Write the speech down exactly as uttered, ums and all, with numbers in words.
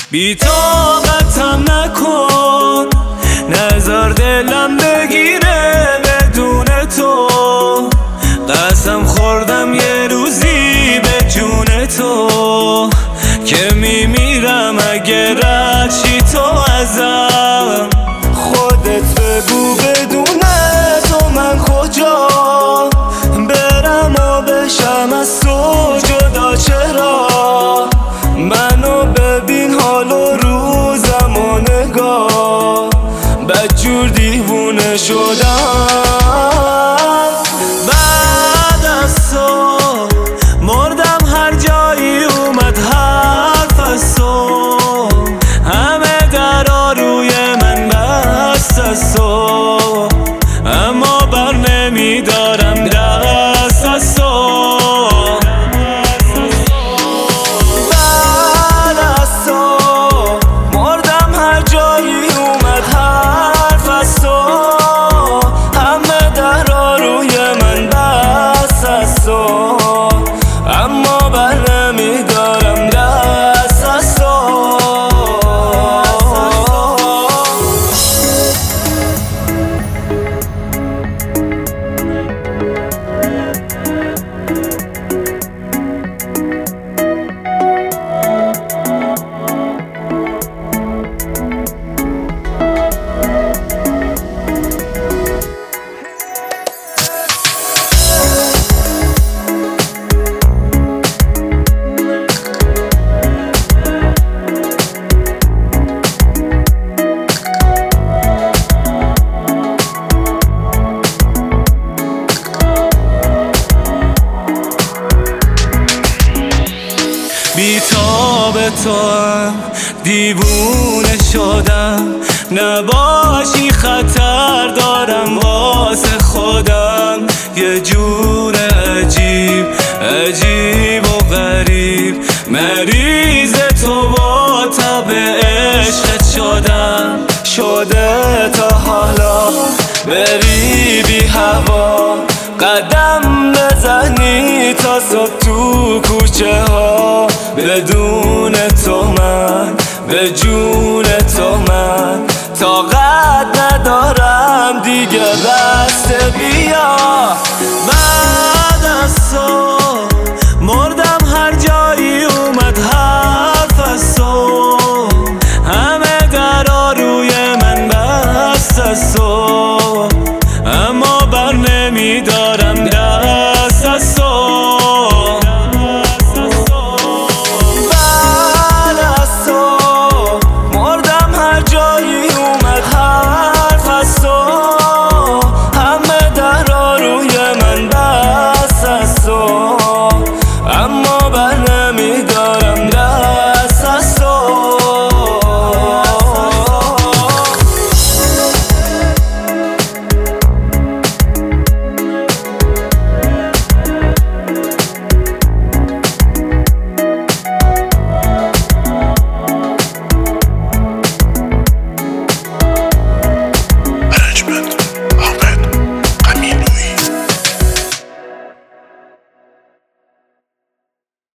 بی طاقتم نکن، نذار دلم بگیره بدون تو. قسم خوردم یه روزی به جون تو که میمیرم اگه رد شی تو ازم. خودت بگو بدون تو من کجا برم و بشم از تو جدا؟ چرا منو ببین حال و روزم و نگاه، بدجور دیوونه شدم. بعد از تو مردم، هر جایی اومد حرف از تو، همه درا روی من بست از تو، اما بر نمیدارم دست از تو. بعد از تو مردم، هر جایی اومد حرف از تو، همه درا روی من بست از تو، اما بر نمیدارم دست از تو. بی‌تاب توام دیوونه شدم، نباشی خطر دارم واسه خودم. یه جور عجیب عجیب و غریب مریض تو با تب عشقت شدم. شده تا حالا بری بی هوا، قدم بزنی تا صبح تو کوچه ها، بدون تو من به جون